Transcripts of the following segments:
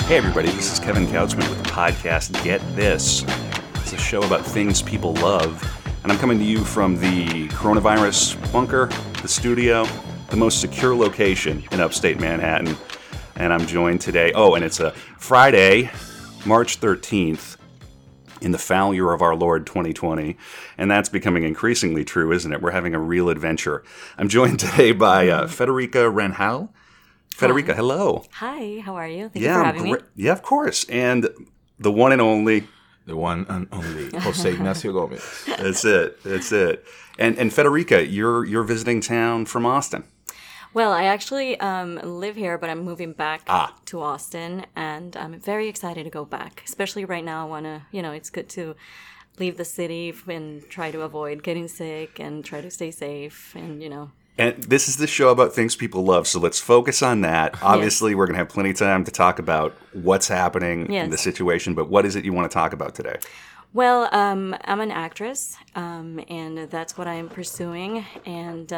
Hey everybody, this is Kevin Couchman with the podcast Get This. It's a show about things people love, and I'm coming to you from the coronavirus bunker, the studio, the most secure location in upstate Manhattan. And I'm joined today, and it's a Friday, March 13th, in the foul year of our Lord 2020, and that's becoming increasingly true, isn't it? We're having a real adventure. I'm joined today by Federica Renhal. Federica, hello. Hi, how are you? Thank you for having me. Yeah, of course. And the one and only... The one and only Jose Ignacio Gomez. That's it. And Federica, you're visiting town from Austin. Well, I actually live here, but I'm moving back to Austin, and I'm very excited to go back. Especially right now, I want to, it's good to leave the city and try to avoid getting sick and try to stay safe and, And this is the show about things people love, so let's focus on that. Obviously, We're going to have plenty of time to talk about what's happening in the situation, but what is it you want to talk about today? Well, I'm an actress, and that's what I'm pursuing, and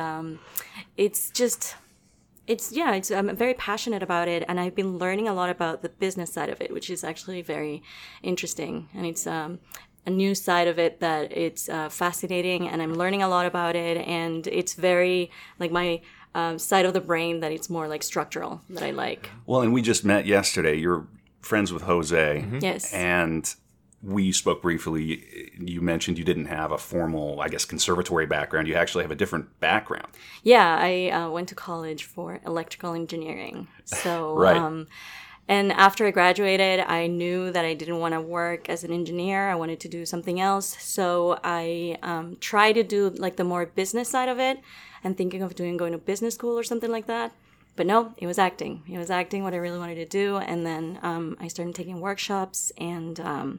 I'm very passionate about it, and I've been learning a lot about the business side of it, which is actually very interesting, and it's a new side of it that it's fascinating, and I'm learning a lot about it, and it's very like my side of the brain that it's more like structural that I like. Well, and we just met yesterday. You're friends with Jose. Mm-hmm. Yes. And we spoke briefly. You mentioned you didn't have a formal, conservatory background. You actually have a different background. Yeah, I went to college for electrical engineering. So, right. And after I graduated, I knew that I didn't want to work as an engineer. I wanted to do something else. So I tried to do like the more business side of it and thinking of going to business school or something like that. But no, it was acting. It was acting, what I really wanted to do. And then I started taking workshops and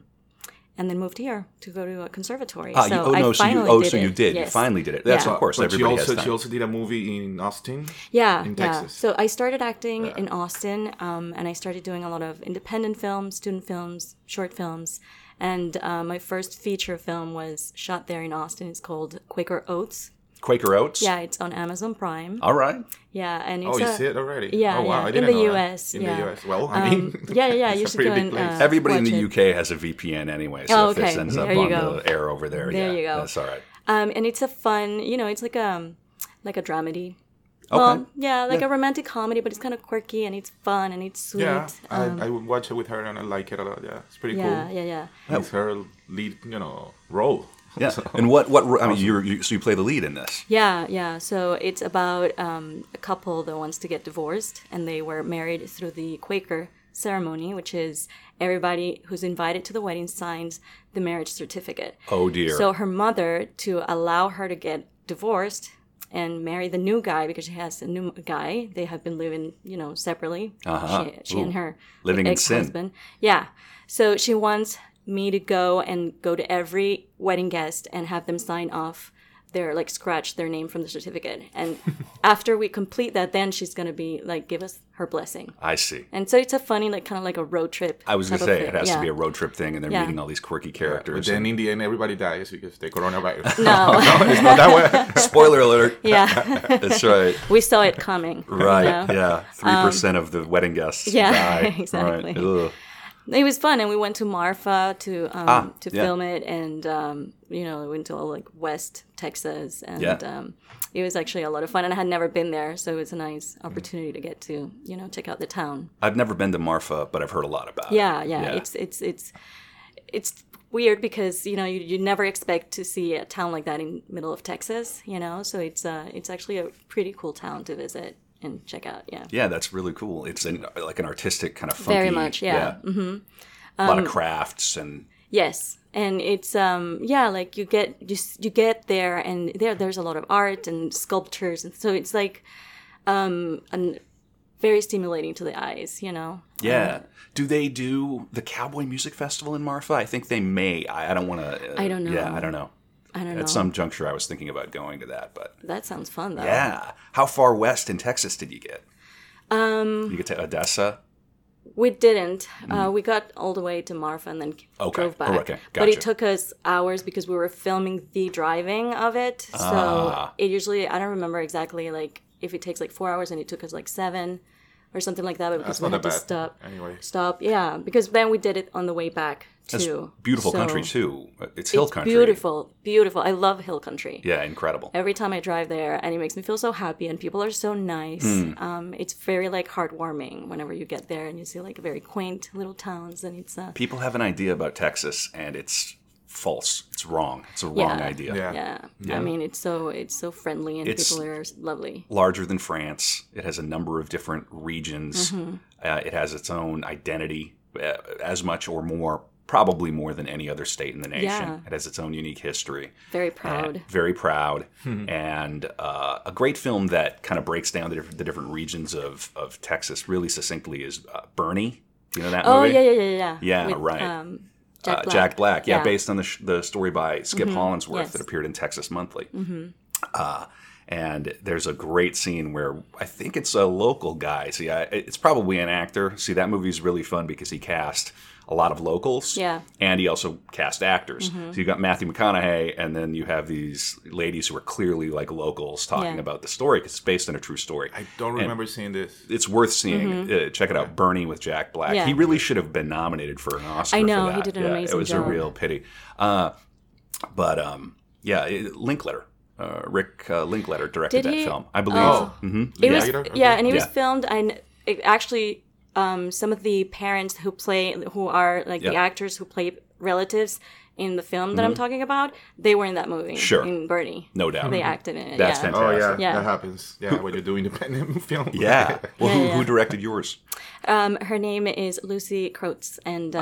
then moved here to go to a conservatory. You did. Yes. You finally did it. That's of course. But everybody she has also did a movie in Austin. In Texas. So I started acting in Austin, and I started doing a lot of independent films, student films, short films, and my first feature film was shot there in Austin. It's called Quaker Oats. Quaker Oats? Yeah, it's on Amazon Prime. All right. Yeah, and it's you see it already? Yeah, oh, wow. yeah. I didn't in the know U.S. That. In yeah. the U.S. Well, I mean, you should go and everybody in the watch UK has a VPN anyway, so if this ends up on the air over there, you go. That's all right. And it's a fun, it's like a dramedy. Okay. Well, a romantic comedy, but it's kind of quirky and it's fun and it's sweet. Yeah, I would watch it with her and I like it a lot. Yeah, it's pretty cool. Yeah. It's her lead, role. Yeah, So. and so you play the lead in this. Yeah. So it's about a couple that wants to get divorced, and they were married through the Quaker ceremony, which is everybody who's invited to the wedding signs the marriage certificate. Oh dear. So her mother, to allow her to get divorced and marry the new guy, because she has a new guy, they have been living, separately. She and her living ex-husband. in sin. Yeah. So she wants me to go to every wedding guest and have them sign off scratch their name from the certificate. And after we complete that, then she's going to be give us her blessing. I see. And so it's a funny, kind of like a road trip. I was going to say, it has to be a road trip thing, and they're meeting all these quirky characters. But then in the end, everybody dies because the coronavirus. No. It's not that way. Spoiler alert. Yeah. That's right. We saw it coming. Right, yeah. 3% of the wedding guests die. Exactly. Right. It was fun, and we went to Marfa to film it, and we went to all West Texas, and it was actually a lot of fun. And I had never been there, so it was a nice opportunity to get to check out the town. I've never been to Marfa, but I've heard a lot about it. Yeah. It's weird because you never expect to see a town like that in the middle of Texas, so it's actually a pretty cool town to visit and check out. Yeah, that's really cool. It's an artistic kind of funky. Very much, yeah. Mm-hmm. A lot of crafts and. Yes, and it's you get there, and there's a lot of art and sculptures, and so it's very stimulating to the eyes, Yeah. Do they do the Cowboy Music Festival in Marfa? I think they may. I don't want to. I don't know. Yeah, I don't know. I don't know. At some juncture, I was thinking about going to that, but that sounds fun, though. Yeah. How far west in Texas did you get? You get to Odessa. We didn't. We got all the way to Marfa and then drove back. Oh, okay. Gotcha. But it took us hours because we were filming the driving of it. So it usually, I don't remember exactly if it takes 4 hours, and it took us 7. or something like that. But because That's we not had that to bad. Anyway. stop. Yeah, because then we did it on the way back It's too. beautiful So country too. It's hill country. Beautiful, beautiful. I love hill country. Yeah, incredible. Every time I drive there, and it makes me feel so happy, and people are so nice. It's very like heartwarming whenever you get there and you see like very quaint little towns, and it's People have an idea about Texas, and it's false. It's wrong. It's a wrong idea. Yeah. I mean, it's so friendly, and It's- people are lovely. Larger than France. It has a number of different regions. Mm-hmm. It has its own identity, as much or more, probably more than any other state in the nation. Yeah. It has its own unique history. Very proud. Very proud. And a great film that kind of breaks down the different regions of Texas really succinctly is Bernie. Do you know that Oh movie? yeah. Yeah, With, right. Jack Black. Jack Black, yeah, Yeah. based on the story by Skip Hollandsworth Yes. that appeared in Texas Monthly. And there's a great scene where I think it's a local guy. See, it's probably an actor. See, that movie's really fun because he cast a lot of locals. Yeah. And he also cast actors. So you got Matthew McConaughey, and then you have these ladies who are clearly like locals talking Yeah. about the story because it's based on a true story. I don't remember seeing this. It's worth seeing. Check it out, Bernie with Jack Black. Mm-hmm. Yeah. He really should have been nominated for an Oscar. I know, for that. he did an It amazing was job. a real pity. Linklater. Rick Linklater directed Did that he? film, I believe. Oh. It was, Okay. yeah, and it was Yeah. filmed, and it actually, some of the parents who are like the Yeah. actors who play relatives in the film that I'm talking about, they were in that movie. Sure. In Bernie. No doubt. They acted in it. That's yeah. Oh, yeah. Fantastic. Yeah. That happens. Yeah, when you do independent film. Yeah. Well, Yeah. who directed yours? Her name is Lucy Croats, and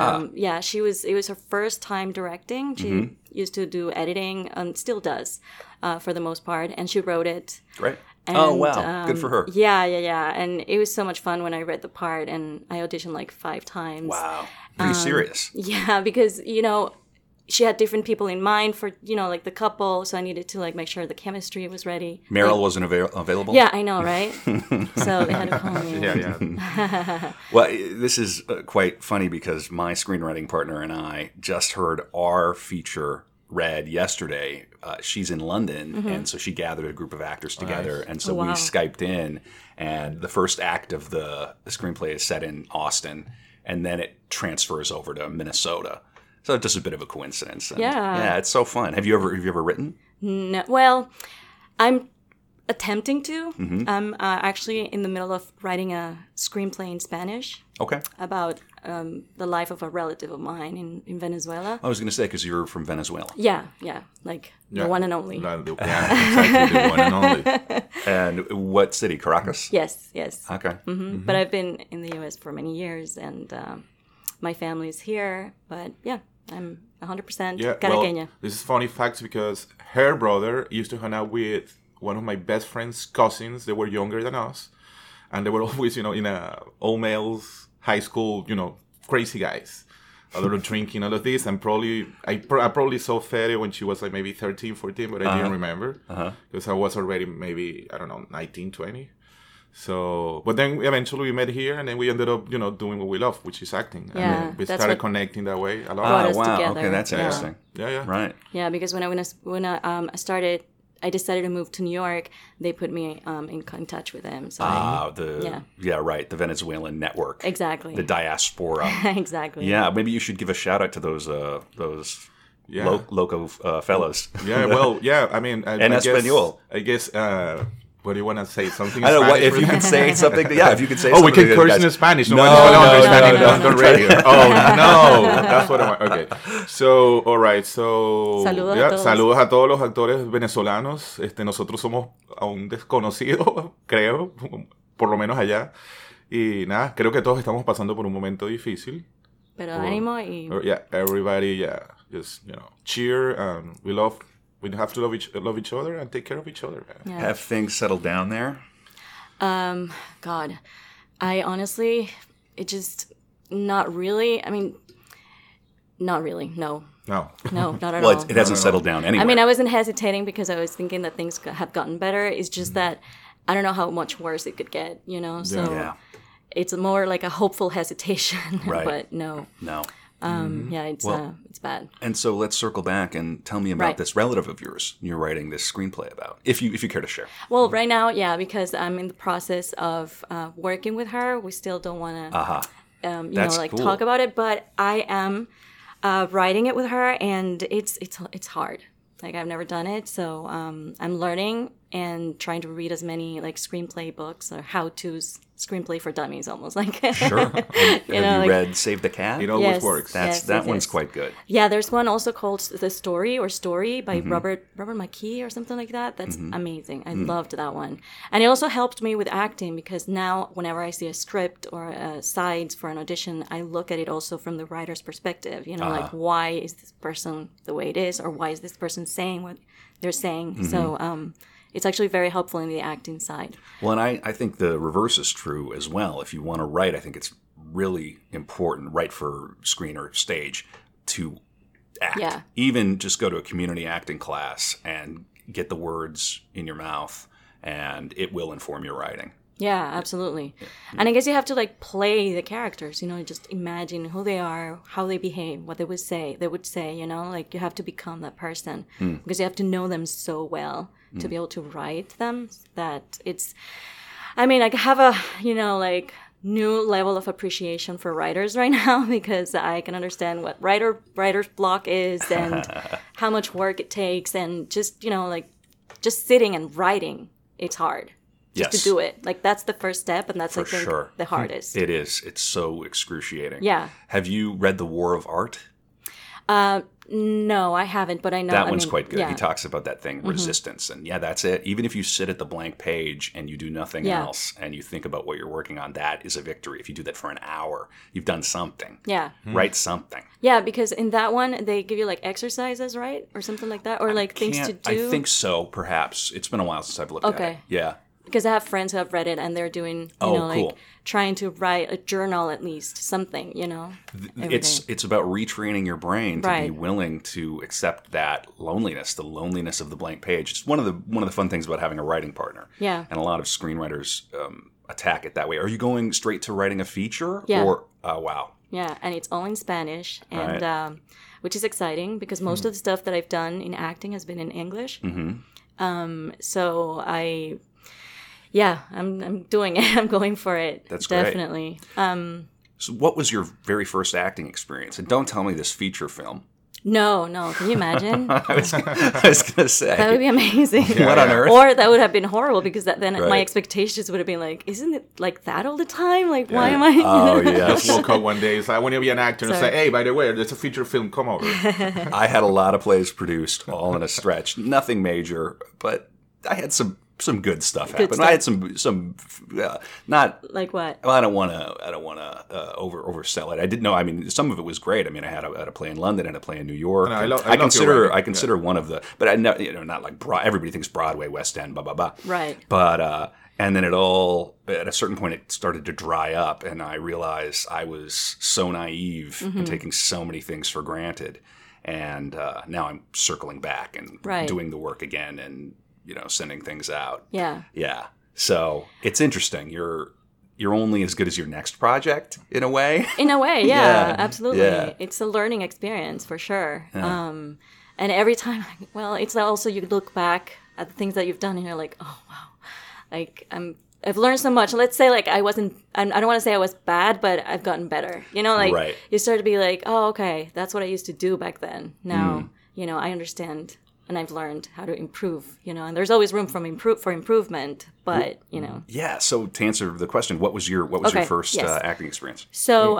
it was her first time directing. She used to do editing and still does, for the most part, and she wrote it. Great. And, Oh, wow. Good for her. Yeah. And it was so much fun when I read the part, and I auditioned like 5 times. Wow. Pretty serious. Yeah, because, she had different people in mind for, like the couple, so I needed to like make sure the chemistry was ready. Meryl wasn't available? Yeah, I know, right? So they had to call me. Yeah. Well, this is quite funny because my screenwriting partner and I just heard our feature read yesterday. She's in London, and so she gathered a group of actors together, and so Oh, wow. we Skyped in, and the first act of the screenplay is set in Austin, and then it transfers over to Minnesota. So it's just a bit of a coincidence. And Yeah. it's so fun. Have you ever written? No, well, I'm attempting to. Mm-hmm. I'm actually in the middle of writing a screenplay in Spanish Okay. about the life of a relative of mine in Venezuela. I was going to say because you're from Venezuela, Yeah, like the one and only. Yeah, exactly. The one and only. and what city? Caracas. Yes. Okay. But I've been in the U.S. for many years, and my family's here. But yeah, I'm 100% Yeah, Caraqueña. well, this is funny facts because her brother used to hang out with one of my best friend's cousins. They were younger than us, and they were always, in a all males high school, crazy guys. A lot of drinking, all of this, and I probably saw Fede when she was like maybe 13, 14, but I didn't remember because I was already maybe, I don't know, 19, 20. So, but then eventually we met here, and then we ended up, doing what we love, which is acting. Yeah, and then we that's started what connecting that way a brought lot. us wow. together. Okay, that's Yeah. interesting. Yeah. Right. Yeah, because when I started, I decided to move to New York. They put me in touch with them. So Right. The Venezuelan network. exactly, The diaspora. exactly. Yeah, maybe you should give a shout out to those Yeah. loco fellows. Yeah, well, yeah. I mean, En español. I guess. What do you want to say? Something. I don't know Spanish if for you them? can say something. If you can say. Oh, we something can to curse guys. in Spanish. No, Nobody's gonna no, understand no, it no, on the don't radio. Oh no, that's what I want. Okay, so all right, so Saludos a todos. saludos a todos los actores venezolanos. Nosotros somos aún desconocidos, creo, por lo menos allá. Y nada, creo que todos estamos pasando por un momento difícil. Pero ánimo y Yeah, everybody, just cheer. We have to love each other and take care of each other. Man. Have things settled down there? God, I honestly, it just not really. I mean, not really. No, No. not at Well, all. it hasn't settled down anyway. I mean, I wasn't hesitating because I was thinking that things have gotten better. It's just that I don't know how much worse it could get, So Yeah. it's more like a hopeful hesitation. Right. But no. No. Yeah, it's bad. And so let's circle back and tell me about Right. this relative of yours you're writing this screenplay about, if you care to share. Well, right now, yeah, because I'm in the process of working with her. We still don't want to, That's cool. talk about it. But I am writing it with her, and it's hard. Like, I've never done it, so I'm learning and trying to read as many like screenplay books or how-tos, screenplay for dummies, almost like. Sure. Have you read Save the Cat? It always Yes. works. That one's quite good. Yeah, there's one also called The Story by Robert McKee or something like that. That's amazing. I loved that one. And it also helped me with acting because now whenever I see a script or sides for an audition, I look at it also from the writer's perspective. Like, why is this person the way it is, or why is this person saying what they're saying? So it's actually very helpful in the acting side. Well, and I think the reverse is true as well. If you want to write, I think it's really important, right, for screen or stage, to act. Yeah. Even just go to a community acting class and get the words in your mouth, and it will inform your writing. Yeah, absolutely. And I guess you have to like play the characters, just imagine who they are, how they behave, what they would say, like you have to become that person because you have to know them so well to be able to write them that I have a, new level of appreciation for writers right now because I can understand what writer's block is and how much work it takes and just, just sitting and writing, it's hard. Just to do it. Like, that's the first step, and that's, I think, the hardest. It is. It's so excruciating. Yeah. Have you read The War of Art? No, I haven't, but I know... That one's quite good. Yeah. He talks about that thing, resistance. And yeah, that's it. Even if you sit at the blank page and you do nothing else and you think about what you're working on, that is a victory. If you do that for an hour, you've done something. Yeah. Write something. Yeah, because in that one, they give you, like, exercises, right? Or something like that? Or, like, things to do? I think so, perhaps. It's been a while since I've looked at it. Yeah. Because I have friends who have read it and they're doing, cool. trying to write a journal at least, something, It's about retraining your brain to be Right. willing to accept that loneliness, the loneliness of the blank page. It's one of the fun things about having a writing partner. Yeah. And a lot of screenwriters attack it that way. Are you going straight to writing a feature? Yeah. Or, wow. Yeah, and it's all in Spanish, and Right. Which is exciting because most of the stuff that I've done in acting has been in English. So I'm doing it. I'm going for it. That's great. Definitely. So what was your very first acting experience? And don't tell me this feature film. No. Can you imagine? I was going to say. That would be amazing. What on earth? Or that would have been horrible because then Right. my expectations would have been like, isn't it like that all the time? Like, why am I? Oh, yeah. Just woke up one day. It's like, I want to be an actor and say, hey, by the way, there's a feature film. Come over. I had a lot of plays produced all in a stretch. Nothing major, but I had some good stuff happen. stuff. I had some not. Like what? Well, I don't want to oversell it. I didn't know. I mean, some of it was great. I mean, I had a play in London and a play in New York. No, I And love I your consider writing. one of the, but I know, not like everybody thinks Broadway, West End, blah blah blah. Right. But and then it all at a certain point it started to dry up, and I realized I was so naive and taking so many things for granted, and now I'm circling back and Right. doing the work again and sending things out. Yeah. Yeah. So it's interesting. You're only as good as your next project in a way. In a way, Yeah. absolutely. Yeah. It's a learning experience for sure. And every time, it's also you look back at the things that you've done and you're like, oh wow, like I've learned so much. Let's say like I don't want to say I was bad, but I've gotten better. Right. You start to be like, oh okay, that's what I used to do back then. Now, I understand. And I've learned how to improve, and there's always room for improvement, but, Yeah. So to answer the question, what was your first yes. acting experience? So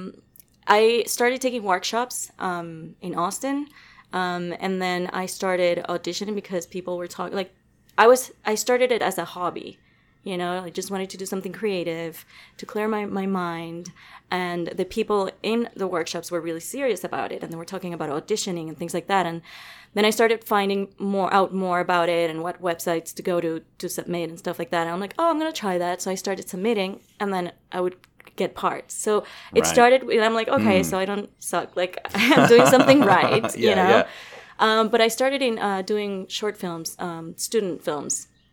I started taking workshops in Austin, and then I started auditioning because people were talking. Like, I started it as a hobby. I just wanted to do something creative to clear my mind. And the people in the workshops were really serious about it, and they were talking about auditioning and things like that. And then I started finding out more about it and what websites to go to submit and stuff like that. And I'm like, oh, I'm gonna try that. So I started submitting, and then I would get parts. So it Right. started, and I'm like, okay, so I don't suck. Like, I'm doing something right, Yeah. But I started in doing short films, student films.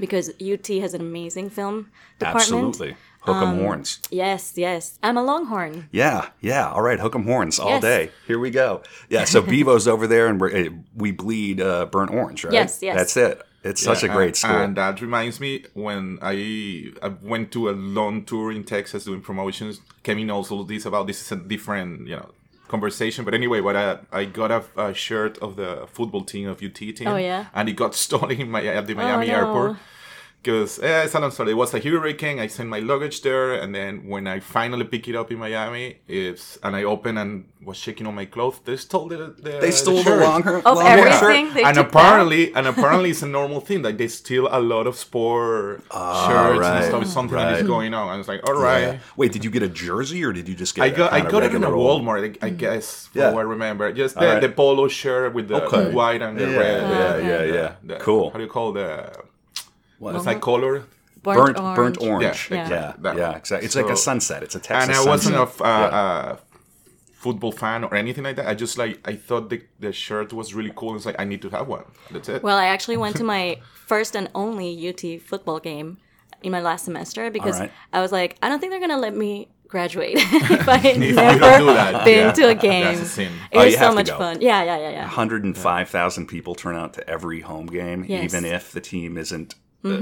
because UT has an amazing film department. Absolutely. Hook 'em horns. Yes, yes. I'm a Longhorn. Yeah, yeah. All right, hook 'em horns all Yes. day. Here we go. Yeah, so Bevo's over there, and we bleed burnt orange, right? Yes, yes. That's it. It's such a great school. And that reminds me when I went to a long tour in Texas doing promotions. Kevin knows all this about this is a different, conversation. But anyway, I got a shirt of the football team of UT team. Oh, yeah? And it got stolen at the Miami no. airport. Because it's a long story. It was a hurricane. I sent my luggage there, and then when I finally picked it up in Miami, and I opened and was checking on my clothes, they stole they stole the shirt. Longhorn Of Longhorn shirt. everything, they and took apparently it's a normal thing. Like they steal a lot of sport shirts right, and stuff. It's something that is right. going on. I was like, all right. Yeah. Wait, did you get a jersey or did you just get? I got it in a regular old- Walmart, I guess. Yeah. For what I remember, just All right. the polo shirt with the Okay. white and the Yeah, red. yeah. Cool. How do you call the? What? What's that color? Burnt orange. Yeah, Yeah, exactly. yeah, exactly. It's like a So- sunset. It's a Texas And I wasn't sunset. a football fan or anything like that. I just I thought the shirt was really cool. It's like I need to have one. That's it. Well, I actually went to my first and only UT football game in my last semester because All right. I was like, I don't think they're going to let me graduate if I had you never don't do that, been yeah. to a game. That's a sin. It Oh, was you so have to much go. fun. Yeah. 105,000 people turn out to every home game, Yes. even if the team isn't,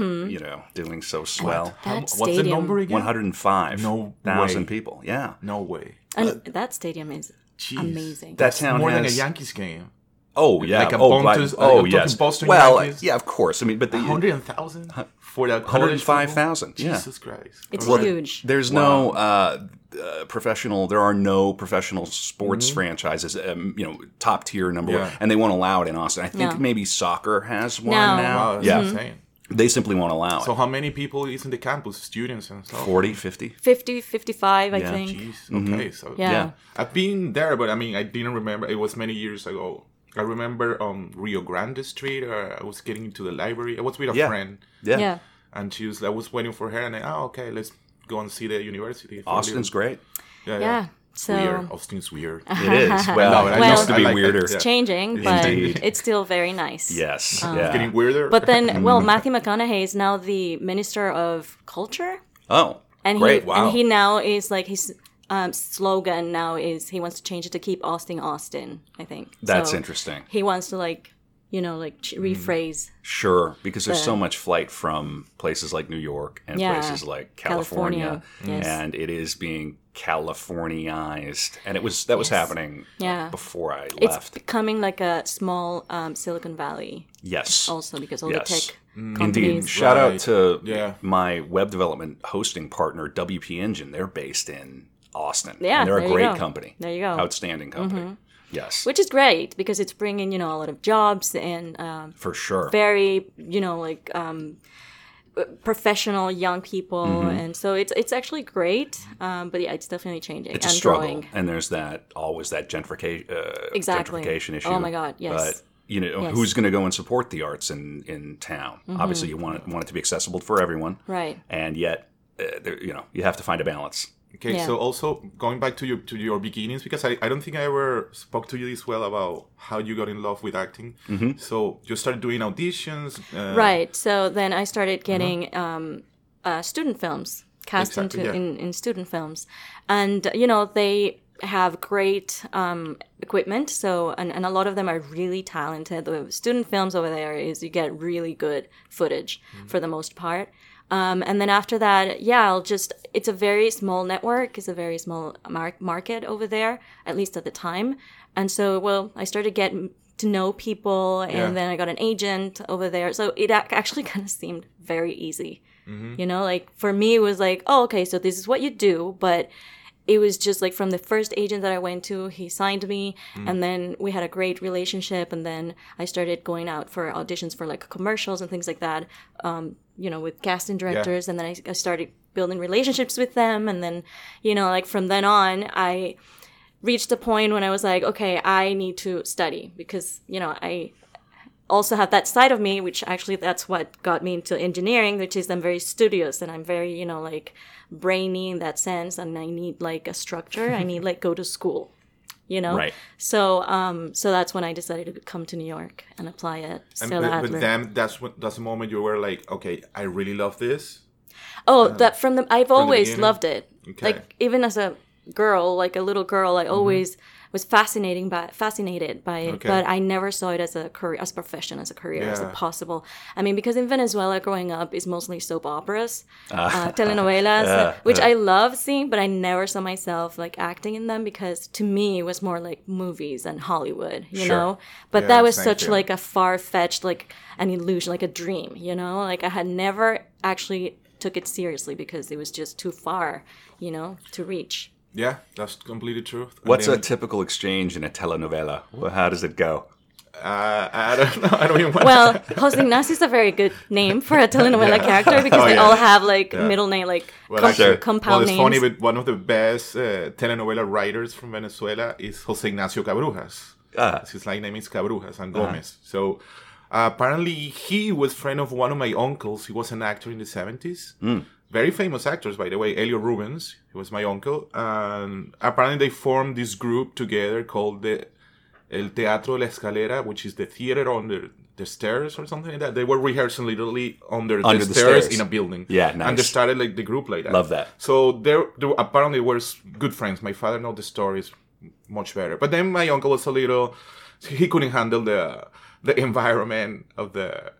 doing so swell. That What's the stadium. number again? 105,000 No way. people. Yeah. No way. And that stadium is Jeez. amazing. That town More than a has. Yankees game. Oh yeah. Like a oh, Bontus- oh you're talking yes. Boston Well, Yankees? yeah, of course. I mean, but the 100,000 for that college 105,000, football? yeah. Jesus Christ. It's Well, huge. There's no professional. There are no professional sports Mm-hmm. franchises. Top tier number Yeah. one, and they won't allow it in Austin. I think No. maybe soccer has one No. now. Wow, that's yeah, insane. they simply won't allow So it. how many people is in the campus? Students and stuff? 40, 50. 50, 55, I Yeah. think. Jeez. Okay. So Yeah. Yeah. I've been there, but I mean, I didn't remember. It was many years ago. I remember on Rio Grande Street. I was getting into the library. I was with a Yeah. friend, Yeah. and I was waiting for her, and okay, let's go and see the university. for a Austin's little- great. Yeah. So Weird. Austin's weird. It is. Well, love it. I it Well- used to be I like it. weirder. Yeah. changing, but Indeed. it's still very nice. Yes. Getting weirder. But then, well, Matthew McConaughey is now the Minister of Culture. Oh, And great. he Wow. and he now is like his slogan now is he wants to change it to keep Austin, I think. That's So interesting. He wants to rephrase. Sure, because there's so much flight from places like New York and Yeah. places like California, Yes. and it is being Californianized, and that was happening Yeah. before I It's left. becoming like a small Silicon Valley Yes, also because all Yes. the tech indeed. companies. Shout out Right. to Yeah. my web development hosting partner, WP Engine. They're based in Austin. Yeah, and they're there a you great go. company. There you go. Mm-hmm. Outstanding company. Yes, Which is great because it's bringing a lot of jobs and for sure. very professional young people, and so it's actually great. But yeah, it's definitely changing. It's a and struggle, growing. and there's always that Exactly. gentrification issue. Oh my God, yes. But Yes. who's going to go and support the arts in town? Obviously, you want it to be accessible for everyone, Right. and yet, you have to find a balance. Okay, Yeah. so also going back to your beginnings, because I don't think I ever spoke to you this well about how you got in love with acting. Mm-hmm. So you started doing auditions. Right. So then I started getting student films cast Exactly, into yeah. in student films, and they have great equipment. So and a lot of them are really talented. The student films over there is you get really good footage for the most part. And then after that, it's a very small network. It's a very small market over there, at least at the time. And so, I started getting to know people, and Yeah. then I got an agent over there. So it actually kind of seemed very easy. For me, it was like, oh, okay, so this is what you do. But it was just like from the first agent that I went to, he signed me, and then we had a great relationship. And then I started going out for auditions for like commercials and things like that, with casting directors. And then I started building relationships with them. And then, from then on, I reached a point when I was like, okay, I need to study because, I also have that side of me, which actually that's what got me into engineering, which is I'm very studious and I'm very, brainy in that sense. And I need like a structure. I need like go to school, you know? Right. So that's when I decided to come to New York and apply at Stella But Adler. then that's the moment you were like, okay, I really love this. I've always beginning? loved it. Okay. Like even as a girl, like a little girl, I always was fascinated by it, Okay. but I never saw it as a career, as a profession, as a career, as a possible. I mean, because in Venezuela, growing up is mostly soap operas, telenovelas, which I love seeing, but I never saw myself like acting in them because to me it was more like movies and Hollywood, you Sure. know. But Yeah, that was same such here. like a far-fetched, like an illusion, like a dream, you know. Like I had never actually took it seriously because it was just too far, you know, to reach. Yeah, that's completely true. And What's a then, typical exchange in a telenovela? Well, how does it go? I don't know. I don't even want Well, Jose Ignacio is a very good name for a telenovela character because they all have like middle name, like compound it's names. funny, but one of the best telenovela writers from Venezuela is Jose Ignacio Cabrujas. His like name is Cabrujas and Gomez. So apparently he was friend of one of my uncles. He was an actor in the 70s. Very famous actors, by the way. Elio Rubens, he was my uncle. And apparently they formed this group together called El Teatro de la Escalera, which is the theater under the stairs or something like that. They were rehearsing literally under the stairs in a building. Yeah, nice. And they started like the group like that. Love that. So they apparently were good friends. My father knows the stories much better. But then my uncle was a little... He couldn't handle the environment of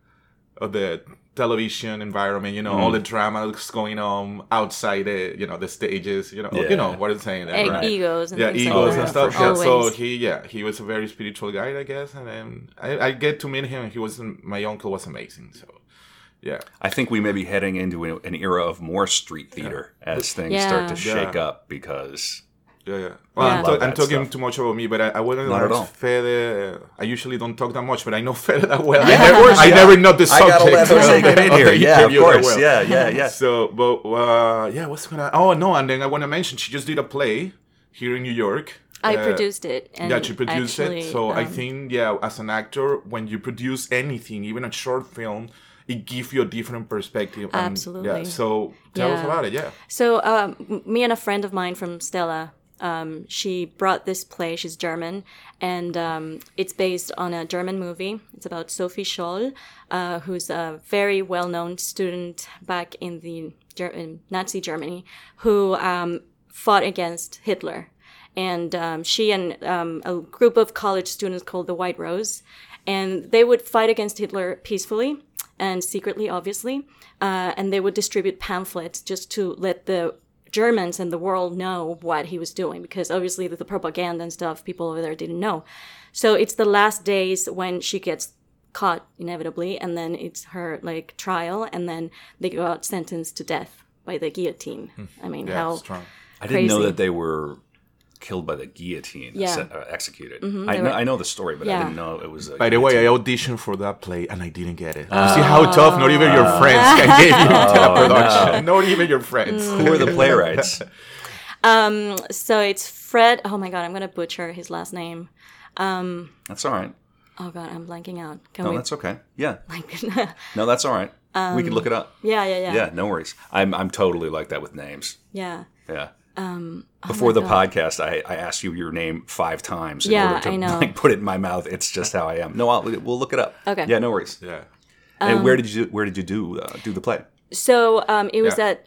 the television environment, you know, all the drama that's going on outside the stages, you know what I'm saying. Right? Egos and Yeah, things egos like and that. stuff. Yeah, so Always. he was a very spiritual guy, I guess. And then I get to meet him. My uncle was amazing. So, yeah. I think we may be heading into an era of more street theater as things start to shake up because... Yeah. Well, Yeah. I'm talking stuff. too much about me, but I wouldn't Not at all. Fede. I usually don't talk that much, but I know Fede that well. Yeah, I never know the I subject. gotta let Jose get in of here. the Yeah, of interview that course. well. Yeah. So, but what's gonna? Oh no, and then I want to mention she just did a play here in New York. I produced it. And Yeah, she produced actually, it. So I think, as an actor, when you produce anything, even a short film, it gives you a different perspective. And, Absolutely. Yeah. So tell us about it. Yeah. So me and a friend of mine from Stella, she brought this play. She's German, and it's based on a German movie. It's about Sophie Scholl, who's a very well-known student back in in Nazi Germany, who fought against Hitler. And she and a group of college students called the White Rose, and they would fight against Hitler peacefully and secretly, obviously, and they would distribute pamphlets just to let the Germans and the world know what he was doing, because obviously the propaganda and stuff, people over there didn't know. So it's the last days when she gets caught inevitably, and then it's her like trial, and then they got sentenced to death by the guillotine. I mean, how Strong. I didn't know crazy. that they were killed by the guillotine, Yeah. Executed. they were- I know the story, but I Yeah. didn't know it was. By the way, I auditioned for that play and I didn't get it. You see how tough? Not even your friends can get you into that production. Not even your friends. Who are the playwrights? So it's Fred. Oh my God, I'm gonna butcher his last name. That's all right. Oh God, I'm blanking out. Can No, we? that's okay. Yeah. Like, No, that's all right. We can look it up. yeah. Yeah, no worries. I'm totally like that with names. Yeah. Yeah. Before the podcast, I asked you your name 5 times in order to I know. like put it in my mouth. It's just how I am. No, we'll look it up. Okay. Yeah, no worries. Yeah. And where did you do the play? So it was Yeah.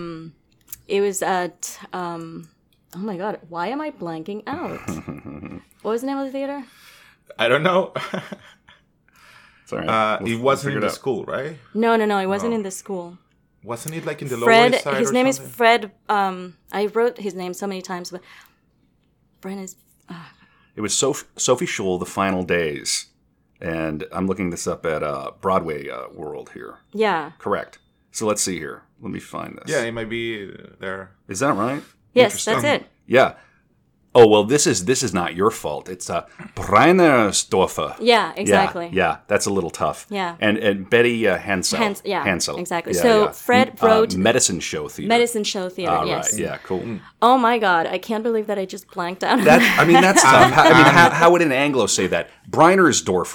at oh my God, why am I blanking out? What was the name of the theater? I don't know. It's all right. It wasn't figure in it the out. school, right? No, it wasn't in the school. Wasn't it like in the Lower Fred, East Side his or name is something? Fred. I wrote his name so many times, but Bren is. It was Sophie Scholl, The Final Days, and I'm looking this up at Broadway World here. Yeah. Correct. So let's see here. Let me find this. Yeah, it might be there. Is that right? Yes, that's it. Yeah. Oh well, this is not your fault. It's Breinersdorfer. Yeah, exactly. Yeah, that's a little tough. Yeah. And Betty Hansel. Hansel. Exactly. So Fred wrote Medicine Show Theater. Medicine Show Theater. All yes. right. Yeah. Cool. Oh my God, I can't believe that I just blanked out. That's tough. How would an Anglo say that? Breinersdorfer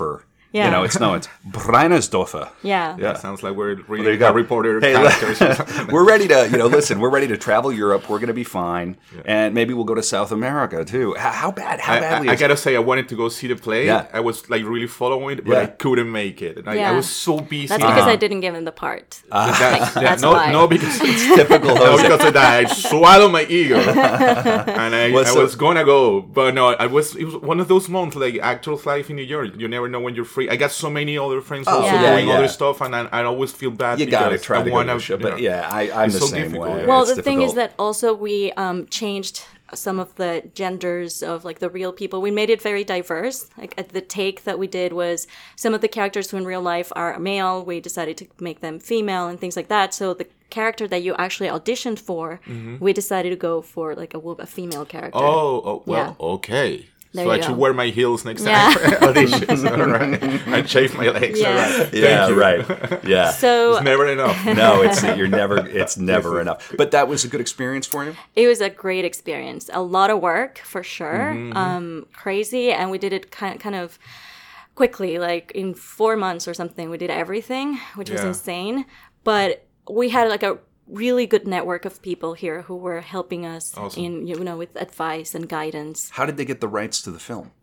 Yeah. You know, it's Breinersdorfer. Yeah. Yeah. Sounds like we're There reading you go. Harry Potter Hey, characters. we're ready to, listen, we're ready to travel Europe. We're going to be fine. And maybe we'll go to South America, too. How badly I is gotta say, I wanted to go see the play. Yeah. I was like really following it, but I couldn't make it. And I was so busy. That's because I didn't give him the part. That's why. No, because typical no, Jose. because of that, I swallowed my ego, and I was gonna go, but no, it was one of those months like actual life in New York. You never know when you're free. I got so many other friends also doing other stuff, and I always feel bad. You gotta because try to go to wanna, the show, you know, but yeah, I'm the so same difficult. way. Well, It's the thing is difficult. that also we changed some of the genders of like the real people. We made it very diverse. Like the take that we did was some of the characters who in real life are male, we decided to make them female and things like that. So the character that you actually auditioned for, we decided to go for like a female character. Oh, well, okay. There So I you should go. wear my heels next Yeah. time for auditions. All right. And shave my legs. Yeah. All right. Yeah, Thank you. right. Yeah. So It's never enough. No, it's never enough. But that was a good experience for you? it was a great experience. A lot of work for sure. Crazy, and we did it kind of quickly, like in 4 months or something. We did everything, which was Yeah. insane. But we had like a really good network of people here who were helping us in with advice and guidance. How did they get the rights to the film?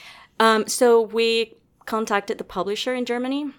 So we contacted the publisher in Germany.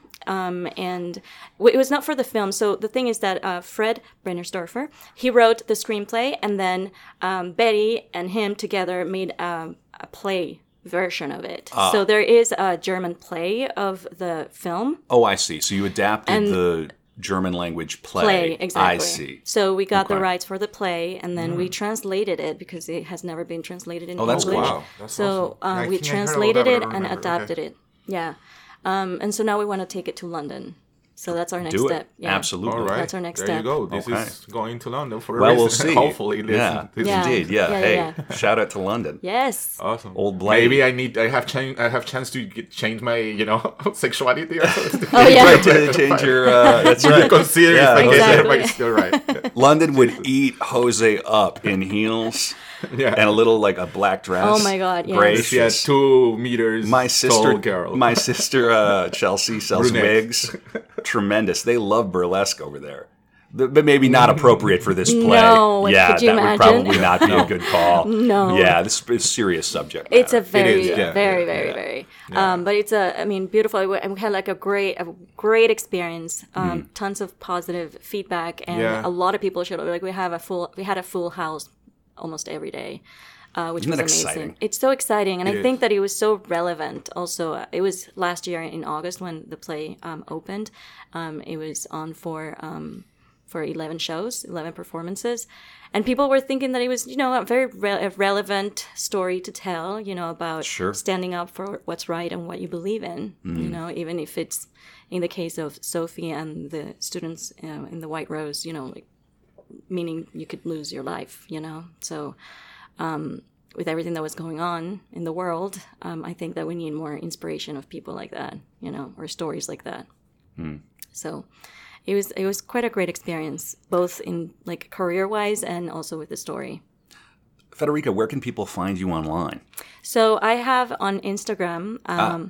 And it was not for the film. So the thing is that Fred Brennersdorfer, he wrote the screenplay, and then Betty and him together made a play version of it. So there is a German play of the film. Oh, I see. So you adapted the German language play. Exactly. I see. So we got the Okay. rights for the play, and then we translated it because it has never been translated in that's English. cool. Wow, that's So awesome. Yeah, we I think I heard about translated that, it but I don't and remember. adapted it. Yeah. And so now we want to take it to London. So that's our next Do step. it. Yeah. Absolutely. All right. That's our next there step. you go. This Okay. is going to London for a Well, reason. we'll see. Hopefully, this, Yeah. this Yeah. Indeed. Yeah. Yeah, Hey, yeah. shout out to London. Yes. Awesome. Old Blighty. Maybe I have chance to change my sexuality. Oh yeah. Right, to change your. That's right. Consider Yeah, if I exactly. get still right. London would eat Jose up in heels Yeah. and a little like a black dress. Oh my God, yes. Gracious. She has 2 meters My sister, tall girl. my sister Chelsea sells Brunette. wigs. Tremendous. They love burlesque over there. But maybe not appropriate for this play. No, yeah, could you that imagine? would probably not be a good call. No. Yeah, this is a serious subject. It's a matter. very, is, yeah. very, Yeah, very, yeah. very. But it's beautiful. We had like a great experience. Tons of positive feedback, and Yeah. a lot of people showed up. Like we had a full house almost every day, which Isn't was that amazing. exciting? It's so exciting, and I It think is. that it was so relevant. Also, it was last year in August when the play opened. It was on for 11 shows, 11 performances. And people were thinking that it was, a very relevant story to tell, about Sure. standing up for what's right and what you believe in, even if it's in the case of Sophie and the students in the White Rose, like meaning you could lose your life, So with everything that was going on in the world, I think that we need more inspiration of people like that, or stories like that. So it was quite a great experience, both in like career-wise and also with the story. Federica, where can people find you online? So I have on Instagram,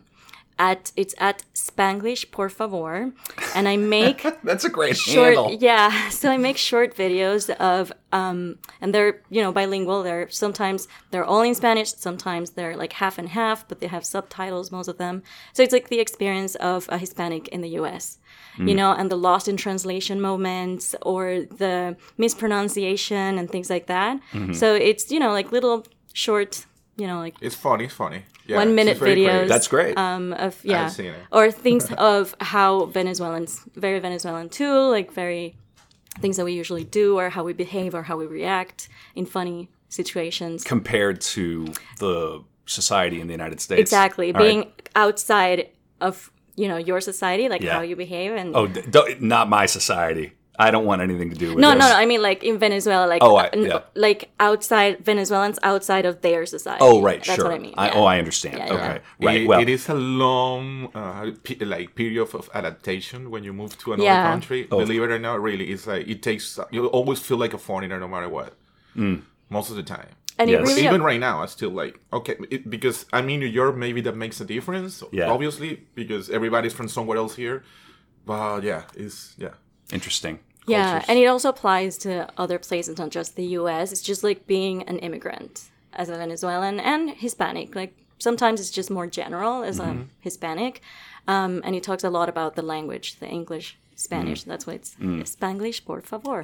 it's at Spanglish por favor, and I make That's a great short, handle. yeah. So I make short videos of, and they're bilingual. Sometimes they're all in Spanish, sometimes they're like half and half, but they have subtitles, most of them. So it's like the experience of a Hispanic in the U.S. And the lost in translation moments or the mispronunciation and things like that. So it's like little short, like It's funny. Yeah, 1 minute she's very videos. creative. That's great. of I've seen it. or things of how Venezuelans, very Venezuelan too, like very things that we usually do or how we behave or how we react in funny situations. Compared to the society in the United States. Exactly, All being right. outside of your society, like Yeah. how you behave and. Oh, not my society. I don't want anything to do with No, this. no, I mean like in Venezuela, like yeah. like outside Venezuelans outside of their society. Oh, right, That's sure. what I mean. Yeah. I understand. Yeah, yeah. Okay, right. It is a long period of adaptation when you move to another Yeah. country. Believe it or not, really, it's like it takes. You always feel like a foreigner no matter what. Most of the time. And Yes. it really Even right now, I still like, okay, because I'm in New York, maybe that makes a difference, Yeah. obviously, because everybody's from somewhere else here. But yeah, Interesting. Yeah, cultures. and it also applies to other places, not just the U.S. It's just like being an immigrant as a Venezuelan and Hispanic. Like sometimes it's just more general as a Hispanic, and he talks a lot about the language, the English, Spanish. That's why it's Spanglish, por favor.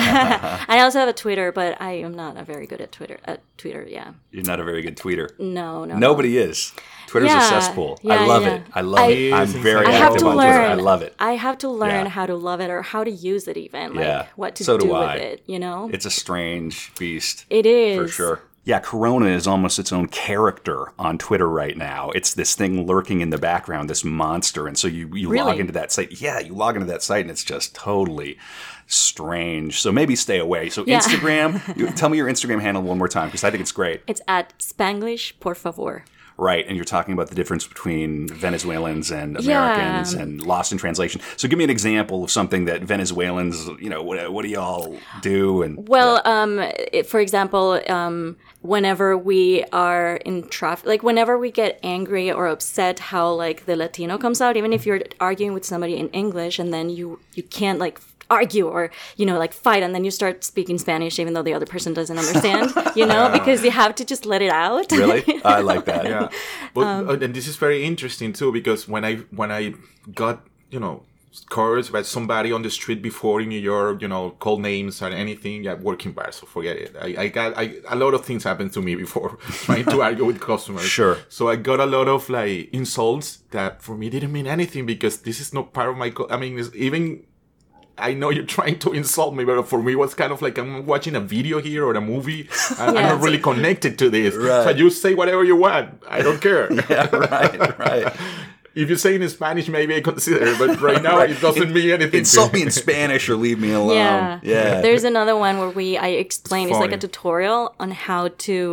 I also have a Twitter, but I am not a very good at Twitter. Yeah, You're not a very good tweeter. no. Nobody is. Twitter's a Yeah. cesspool. I Yeah, love yeah. it. I love it. I'm very I have active to on Twitter. learn. I love it. I have to learn Yeah. how to love it or how to use it, even like Yeah. what to So do do I. with it. You know, It's a strange beast. it is For sure. Yeah, Corona is almost its own character on Twitter right now. It's this thing lurking in the background, this monster. And so you log Really? into that site. Yeah, you log into that site and it's just totally strange. So maybe stay away. So Yeah. Instagram, tell me your Instagram handle one more time because I think it's great. It's at Spanglish, por favor. Right, and you're talking about the difference between Venezuelans and Americans and lost in translation. So give me an example of something that Venezuelans, what do y'all do? And Well, for example, whenever we are in traffic, like whenever we get angry or upset, how like the Latino comes out, even if you're arguing with somebody in English and then you can't like argue or like fight, and then you start speaking Spanish even though the other person doesn't understand, because you have to just let it out. Really? I like that. yeah. But and this is very interesting too, because when I got cursed by somebody on the street before in New York, called names or anything, yeah, working bars, so forget it. I got a lot of things happened to me before trying to argue with customers. Sure. So I got a lot of like insults that for me didn't mean anything, because this is not part of my. Even. I know you're trying to insult me, but for me, it was kind of like I'm watching a video here or a movie. I'm not really connected to this. Right. So you say whatever you want. I don't care. Yeah, right. If you say in Spanish, maybe I consider it, but right now it doesn't mean anything. Insult me in Spanish or leave me alone. Yeah. There's another one where I explain, it's like a funny. tutorial on how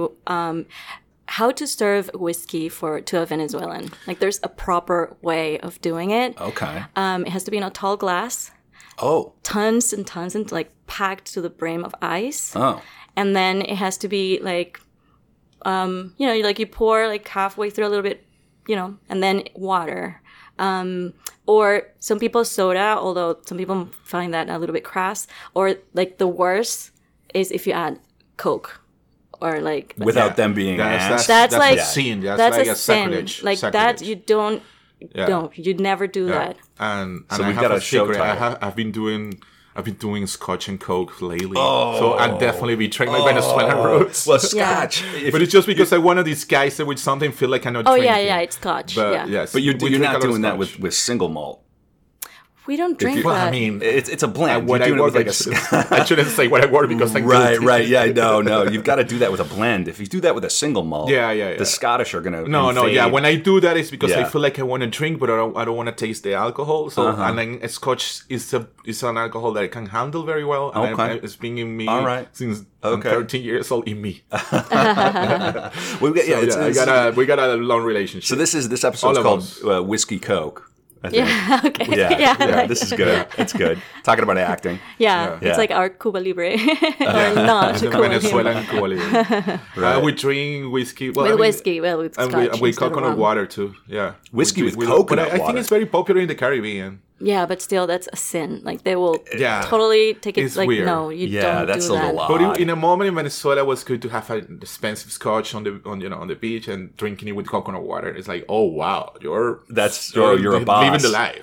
to serve whiskey to a Venezuelan. Like there's a proper way of doing it. Okay. It has to be in a tall glass. Oh. Tons and tons and like packed to the brim of ice. Oh. And then it has to be like, you pour like halfway through a little bit, and then water. Or some people soda, although some people find that a little bit crass. Or like the worst is if you add Coke. Or like Without them being asked. That's like a sin. That's like a sin. sacrilege. Like that Sacrilege. you don't. Yeah. No, you'd never do that. And So I we've have got a a show secret. title. I've been doing Scotch and Coke lately. So I'll definitely betray my Venezuelan roots. Well, Scotch. But it's just because I want to disguise it with something, feel like I'm not Oh drinking. yeah, it's Scotch. But yeah. yes, But you're we drink a not lot of doing that Scotch. with single malt. We don't drink Well, that. I mean, It's a blend. what You're I doing it work, with like I shouldn't say what I work because I'm guilty. Right. Yeah, no. You've got to do that with a blend. If you do that with a single malt, Yeah. the Scottish are going to No, yeah. When I do that, it's because I Yeah. feel like I want to drink, but I don't want to taste the alcohol. So, and then Scotch is an alcohol that I can handle very well. And Okay. it's been in me All right. since I'm Okay. 13 years old. In me, we got a long relationship. So this All episode's of called us. Whiskey Coke. I think. Yeah. Okay. Yeah. This is good. It's good. Talking about acting. Yeah. Yeah. It's like our Cuba Libre or not the Cuba Libre. Venezuelan quality. We drink whiskey. Well, With whiskey, with and Scotch. we instead of coconut rum. water too. Yeah, Whiskey with But coconut I think water. it's very popular in the Caribbean. Yeah, but still, that's a sin. Like they will Yeah. totally take it. It's Like weird. no, you Yeah, don't that's do a that. little odd. But in a moment in Venezuela, it was good to have an expensive Scotch on the beach and drinking it with coconut water. It's like, oh wow, you're a boss. living the life.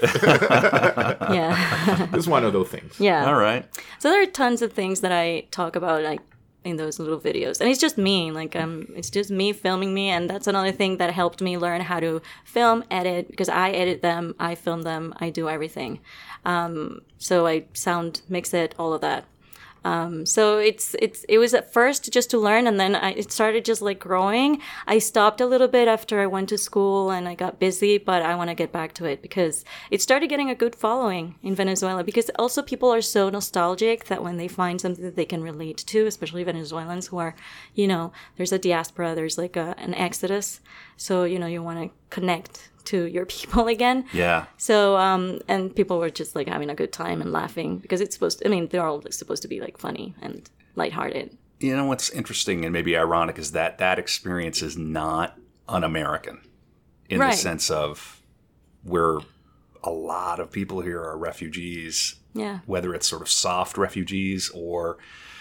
Yeah. It's one of those things. Yeah. All right. So there are tons of things that I talk about, like in those little videos, and it's just me. Like it's just me filming me, and that's another thing that helped me learn how to film, edit, because I edit them, I film them, I do everything. So I sound, mix it, all of that. So it was at first just to learn, and then it started just like growing. I stopped a little bit after I went to school and I got busy, but I want to get back to it because it started getting a good following in Venezuela, because also people are so nostalgic that when they find something that they can relate to, especially Venezuelans who are, there's a diaspora, there's like an exodus. So, you want to connect to your people again. Yeah. So, and people were just like having a good time and laughing because they're all supposed to be like funny and lighthearted. You know what's interesting and maybe ironic is that that experience is not un-American in the sense of where a lot of people here are refugees, whether it's sort of soft refugees or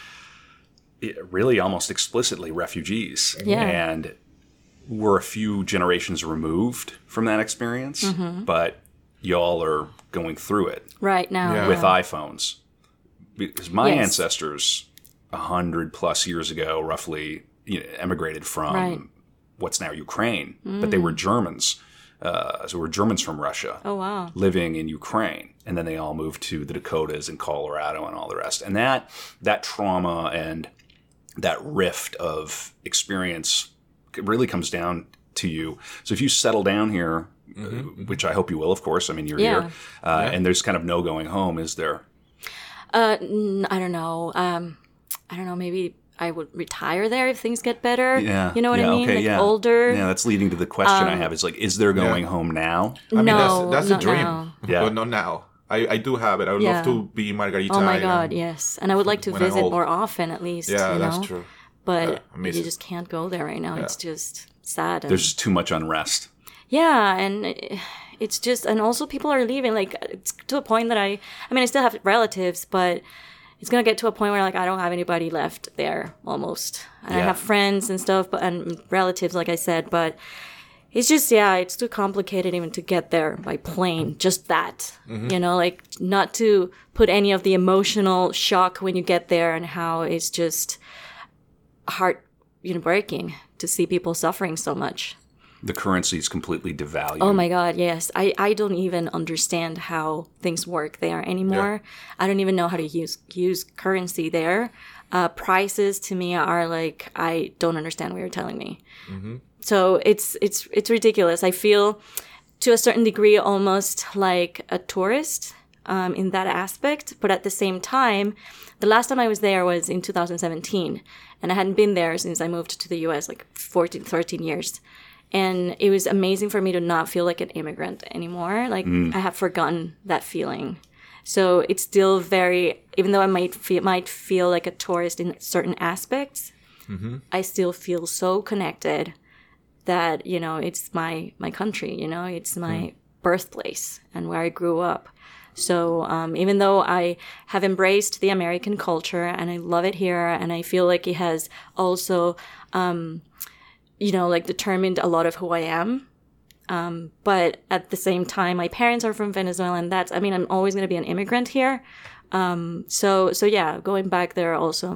really almost explicitly refugees. And we're a few generations removed from that experience, but y'all are going through it right now with iPhones. Because my ancestors 100 plus years ago roughly emigrated from what's now Ukraine, but they were Germans. So we're Germans from Russia living in Ukraine. And then they all moved to the Dakotas and Colorado and all the rest. And that trauma and that rift of experience really comes down to you. So if you settle down here, which I hope you will, of course. I mean, you're here. And there's kind of no going home, is there? I don't know. I don't know. Maybe I would retire there if things get better. Yeah. You know what I mean? Okay, older. Yeah, that's leading to the question I have. Is like, is there going home now? I mean, No, that's a not dream. now. But not now. I do have it. I would love to be Margarita. Oh my God, yes. And I would like to when I'm visit old. more often at least. Yeah, you that's know? true. But I miss you it. just can't go there right now. It's just sad. And, There's just too much unrest. yeah, and it's just, and also people are leaving. Like, it's to a point that I mean, I still have relatives, but it's gonna get to a point where like I don't have anybody left there almost. And I have friends and stuff, and relatives, like I said, but it's just it's too complicated even to get there by plane. Just that, you know, like not to put any of the emotional shock when you get there, and how it's just heart breaking to see people suffering so much. The currency is completely devalued. Oh my God, yes. I don't even understand how things work there anymore. I don't even know how to use currency there. Prices to me are like, I don't understand what you're telling me. So it's ridiculous. I feel to a certain degree almost like a tourist in that aspect. But at the same time, the last time I was there was in 2017. And I hadn't been there since I moved to the US, like 13 years. And it was amazing for me to not feel like an immigrant anymore. Like I have forgotten that feeling. So it's still even though I might feel like a tourist in certain aspects, I still feel so connected that, it's my country, it's my birthplace and where I grew up. So even though I have embraced the American culture and I love it here, and I feel like it has also like determined a lot of who I am. But at the same time, my parents are from Venezuela, and I'm always going to be an immigrant here. So yeah, going back there also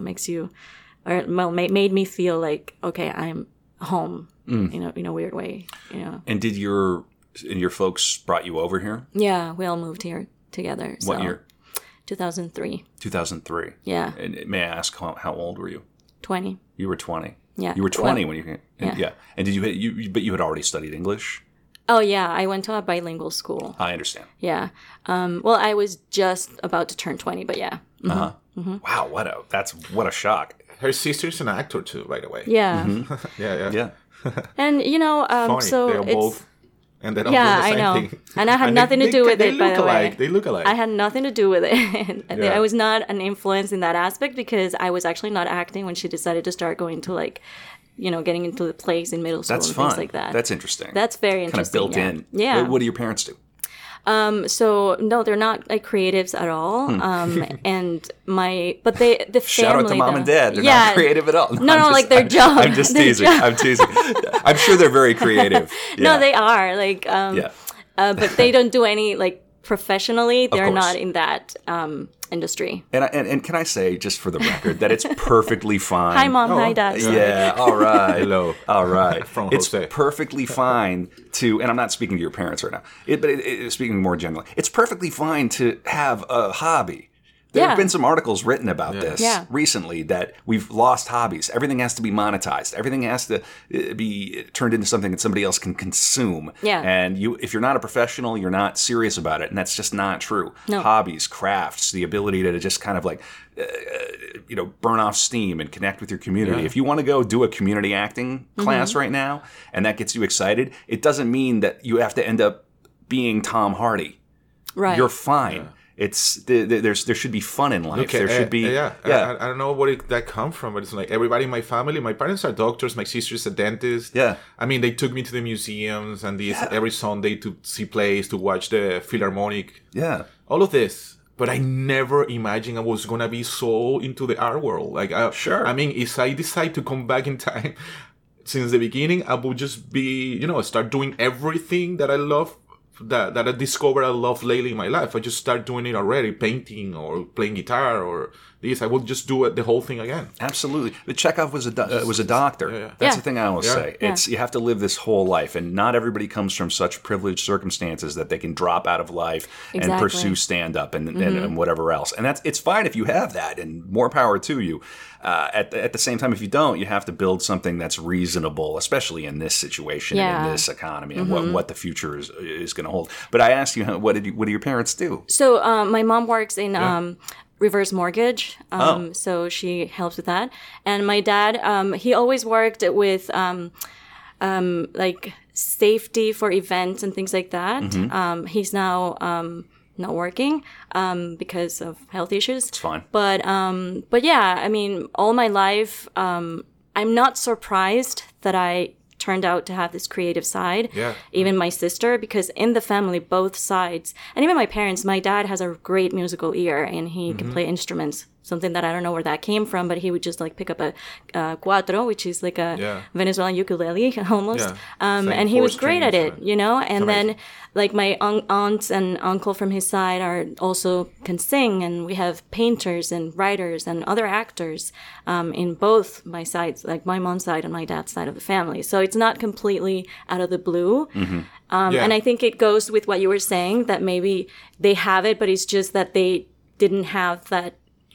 made me feel like, okay, I'm home, in a weird way, And did your folks brought you over here? Yeah, we all moved here together. What year? 2003. 2003. Yeah. And may I ask how old were you? 20. You were 20. Yeah. You were 20 when you came. Yeah. And did but you had already studied English? Oh yeah, I went to a bilingual school. I understand. Yeah. Well, I was just about to turn 20, but yeah. Wow, what a shock. Her sister's an actor too, by the way. Yeah. Yeah. And Funny. so They're it's both, and they don't yeah, do the I same know, thing. and I had nothing to do with it. By the way, They look alike. I had nothing to do with it. Yeah. I was not an influence in that aspect because I was actually not acting when she decided to start going to getting into the plays in middle school That's and fun. things like that. That's interesting. That's very interesting. Kind of built in. Yeah. What do your parents do? So no, they're not like creatives at all. And the Shout family. out to mom though. and dad. They're not creative at all. No, like their job. I'm just Their teasing. job. I'm teasing. I'm sure they're very creative. Yeah. No, they are like, Yeah. but they don't do any like professionally. They're course. not in that industry. And can I say, just for the record, that it's perfectly fine. Hi, mom. Hi, dad. Yeah, all right. Hello. All right. From It's Jose. perfectly fine to, and I'm not speaking to your parents right now, but speaking more generally, it's perfectly fine to have a hobby. There have Yeah. been some articles written about this Yeah. recently that we've lost hobbies. Everything has to be monetized. Everything has to be turned into something that somebody else can consume. Yeah. And if you're not a professional, you're not serious about it. And that's just not true. No. Hobbies, crafts, the ability to just kind of like, burn off steam and connect with your community. Yeah. If you want to go do a community acting class right now and that gets you excited, it doesn't mean that you have to end up being Tom Hardy. Right. You're fine. there should be fun in life. Okay, there should be. I don't know where that come from, but it's like everybody in my family. My parents are doctors. My sister's a dentist. Yeah. I mean, they took me to the museums and every Sunday to see plays, to watch the Philharmonic. Yeah. All of this. But I never imagined I was gonna be so into the art world. Like, Sure. I mean, if I decide to come back in time, since the beginning, I would just be, start doing everything that I love. That I discovered I love lately in my life. I just start doing it already, painting or playing guitar or this. I will just do it, the whole thing again. Absolutely. But Chekhov was a doctor. Yeah. That's Yeah. the thing I always say. Yeah. You have to live this whole life, and not everybody comes from such privileged circumstances that they can drop out of life and Exactly. pursue stand-up and whatever else. And it's fine if you have that, and more power to you. At the same time, if you don't, you have to build something that's reasonable, especially in this situation, Yeah. in this economy, and what the future is going to hold. But I asked you, what do your parents do? So my mom works in reverse mortgage, so she helps with that. And my dad, he always worked with like safety for events and things like that. He's now not working because of health issues. It's fine. But yeah, I mean, all my life, I'm not surprised that I turned out to have this creative side. Yeah. Even my sister, because in the family, both sides, and even my parents, my dad has a great musical ear and he can play instruments. Something that I don't know where that came from, but he would just like pick up a cuatro, which is like a Venezuelan ukulele almost. Yeah. And he was great at it, instrument. And then like my aunts and uncle from his side are also can sing, and we have painters and writers and other actors in both my sides, like my mom's side and my dad's side of the family. So it's not completely out of the blue. And I think it goes with what you were saying, that maybe they have it, but it's just that they didn't have that,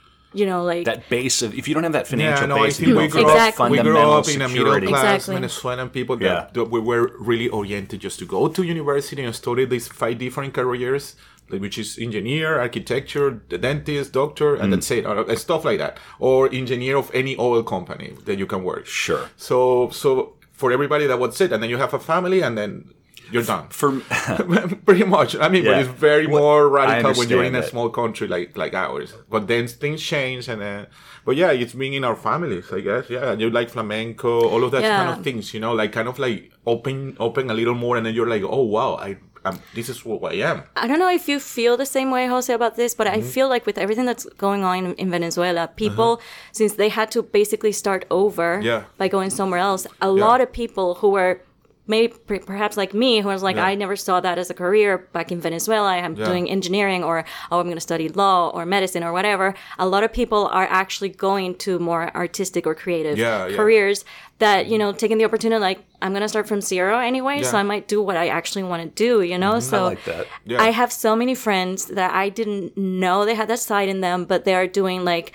like That base of, if you don't have that financial I base, think you we don't grew have up, we grew fundamental up in a middle security. class Exactly. Venezuelan people that we were really oriented just to go to university and study these 5 different careers, which is engineer, architecture, the dentist, doctor, and that's it, or stuff like that, or engineer of any oil company that you can work. Sure. So for everybody that was it, and then you have a family, and then you're done. For Pretty much. I mean, Yeah. but it's very more I radical when you're in understand a that. small country like ours. But then things change, and then, but yeah, it's being in our families, I guess. Yeah, you like flamenco, all of that Yeah. kind of things, like kind of like open a little more, and then you're like, oh wow, this is who I am. I don't know if you feel the same way, Jose, about this, but I feel like with everything that's going on in Venezuela, people, since they had to basically start over by going somewhere else, a lot of people who were maybe perhaps like me, who was like, I never saw that as a career back in Venezuela. I'm doing engineering, or I'm going to study law or medicine or whatever. A lot of people are actually going to more artistic or creative careers that, taking the opportunity, like, I'm going to start from zero anyway, so I might do what I actually want to do, So I like that. Yeah. I have so many friends that I didn't know they had that side in them, but they are doing like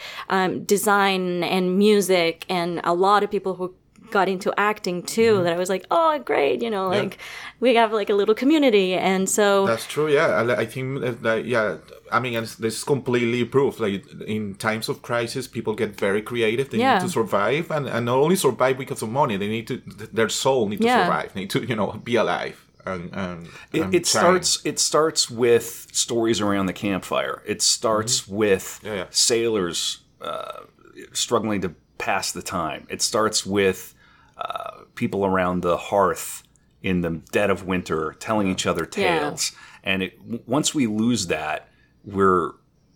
design and music, and a lot of people who got into acting too, that I was like, oh great, we have like a little community. And so That's true. Yeah, I think that I mean, this is completely proof. Like in times of crisis, people get very creative. They need to survive, and not only survive because of money. They need to, their soul need to survive. Need to be alive. And it starts with stories around the campfire. It starts with sailors struggling to pass the time. It starts with people around the hearth in the dead of winter telling each other tales. And once we lose that, we're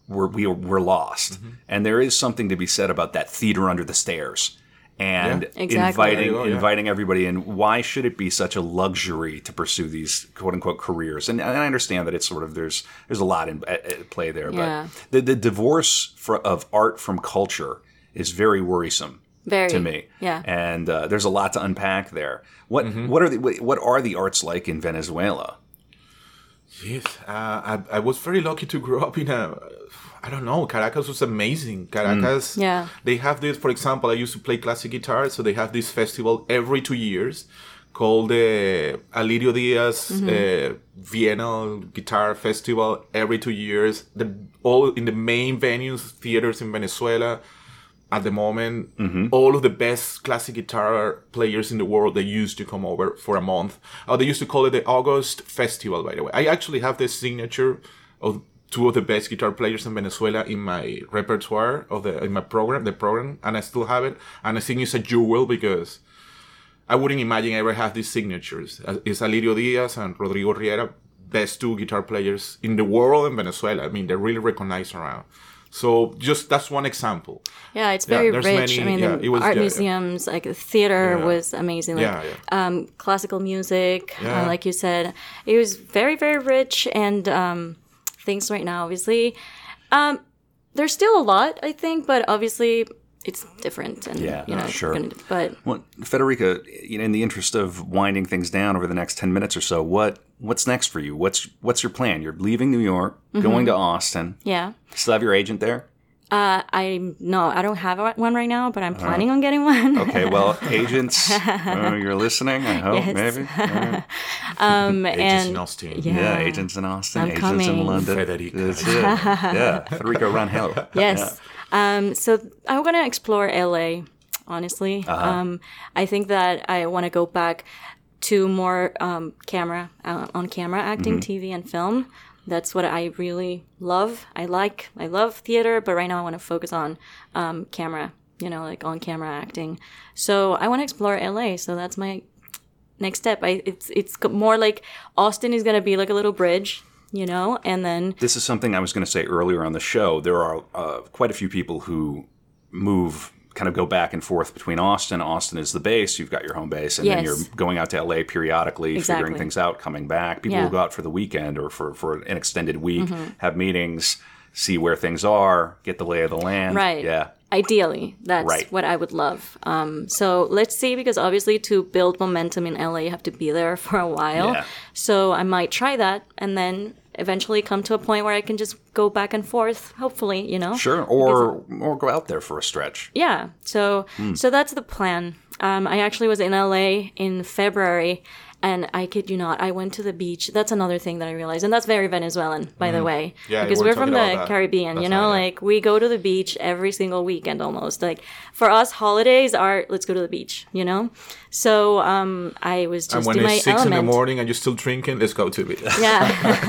lost. And there is something to be said about that theater under the stairs. And inviting everybody in. Why should it be such a luxury to pursue these quote unquote careers? And I understand that it's sort of there's a lot at play there, but the divorce of art from culture is very worrisome to me. Yeah. And there's a lot to unpack there. What are the arts like in Venezuela? Yes, I was very lucky to grow up in I don't know, Caracas was amazing. Caracas, they have this, for example, I used to play classic guitar, so they have this festival every 2 years called the Alirio Diaz Vienna Guitar Festival every 2 years. All in the main venues, theaters in Venezuela. At the moment, all of the best classic guitar players in the world, they used to come over for a month. They used to call it the August Festival, by the way. I actually have the signature two of the best guitar players in Venezuela in my repertoire in my program, and I still have it. And I think it's a jewel because I wouldn't imagine I ever have these signatures. It's Alirio Diaz and Rodrigo Riera, best two guitar players in the world in Venezuela. I mean, they're really recognized around. So just that's one example. Yeah, it's very there's rich. many- I mean, art museums, like the theater was amazing. Like, classical music, like you said, it was very, very rich. And things right now, obviously, there's still a lot, I think, but obviously it's different. And sure. But Well, Federica, in the interest of winding things down over the next 10 minutes or so, what's next for you? What's your plan? You're leaving New York, going to Austin. yeah. Still have your agent there? I don't have one right now, but I'm planning on getting one. Okay, well, agents, you're listening, I hope, Yes. maybe. Agents in Austin. Yeah, agents in Austin, I'm agents in coming. London. Federica. That's it. Yeah, Federica Rangel. Yes. So I want to explore LA, honestly. I think that I want to go back to more on-camera acting, TV and film. That's what I really love. I love theater, but right now I want to focus on camera, like on-camera acting. So I want to explore LA. So that's my next step. It's more like Austin is going to be like a little bridge, and then This is something I was going to say earlier on the show. There are quite a few people who kind of go back and forth between Austin. Austin is the base. You've got your home base. And then you're going out to LA periodically, figuring things out, coming back. People will go out for the weekend or for an extended week, have meetings, see where things are, get the lay of the land. Right. Yeah. Ideally, that's what I would love. So let's see, because obviously to build momentum in LA, you have to be there for a while. Yeah. So I might try that and then eventually come to a point where I can just go back and forth, hopefully, Sure. Or go out there for a stretch. Yeah. So that's the plan. I actually was in LA in February, and I kid you not, I went to the beach. That's another thing that I realized, and that's very Venezuelan, by the way. Yeah, because we were we're from talking the about that Caribbean, last night, like we go to the beach every single weekend almost. Like for us, holidays are let's go to the beach, So I was And just when in my it's 6 element. in the morning and you're still drinking, let's go to it. Yeah.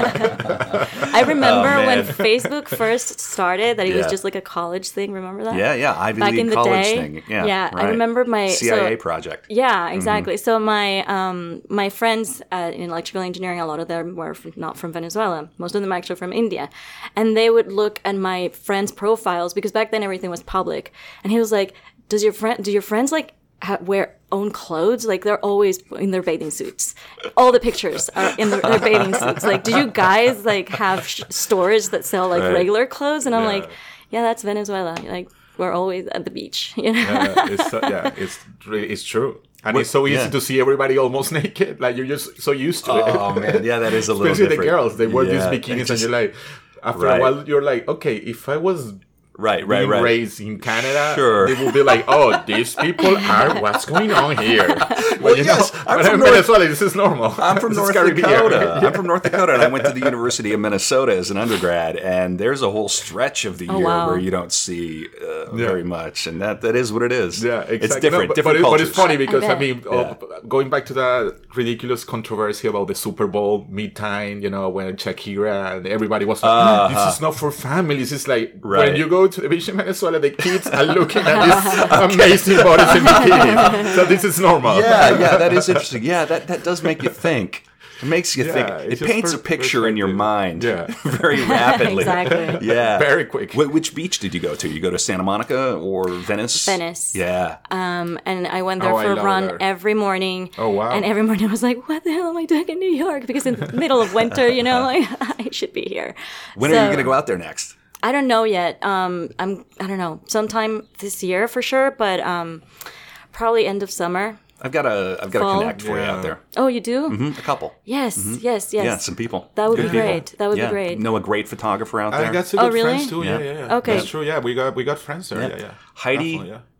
I remember when man. Facebook first started that it was Yeah. just like a college thing. Remember that? Yeah. Ivy Back League in the college day. thing. Yeah. Yeah, I right. remember my CIA project. Yeah, exactly. So my friends in electrical engineering, a lot of them were not from Venezuela. Most of them actually from India, and they would look at my friends' profiles because back then everything was public. And he was like, do your friends like wear own clothes? Like they're always in their bathing suits. All the pictures are in their bathing suits. Like, do you guys like have stores that sell like regular clothes? And I'm like, yeah, that's Venezuela. Like we're always at the beach. It's true. And it's so easy to see everybody almost naked. Like you're just so used to it. Oh, man. Yeah, that is a little Especially different. the girls. They wear these Yeah, bikinis just- and you're like, after Right. a while, you're like, okay, if I was Right. being raised in Canada, Sure. they will be like, oh, these people are, what's going on here? But yes, I'm but from in North- Venezuela, this is normal. I'm from This is North Caribbean. Dakota. I'm from North Dakota, and I went to the University of Minnesota as an undergrad. And there's a whole stretch of the year wow. where you don't see very much, and that is what it is. Yeah, exactly. It's different. No, different but cultures. it's funny because, I I mean, going back to that ridiculous controversy about the Super Bowl mid-time, when Shakira and everybody was like, this is not for families. It's like, Right. when you go to the beach in Venezuela, the kids are looking at these amazing bodies in bikinis. So this is normal. Yeah, that is interesting. Yeah, that does make you think. It makes you think. it's It just paints a picture in your mind Yeah. very rapidly. Exactly. Yeah. Very quick. Which beach did you go to? You go to Santa Monica or Venice? Venice. Yeah. And I went there Oh, I for a love run there. every morning. Oh, wow. And every morning I was like, what the hell am I doing in New York? Because in the middle of winter, like, I should be here. When are you going to go out there next? I don't know yet. I don't know. Sometime this year for sure, but probably end of summer. I've got a Fall. connect for you out there. Oh, you do? A couple. Yes, yes, yes. Yeah, some people. That would Good be people. great. That would Yeah. be great. Know a great photographer out there. I got some Oh, good really? friends too. Yeah. Yeah. Okay. That's true. Yeah, we got friends there. Yeah. Heidi Definitely, yeah.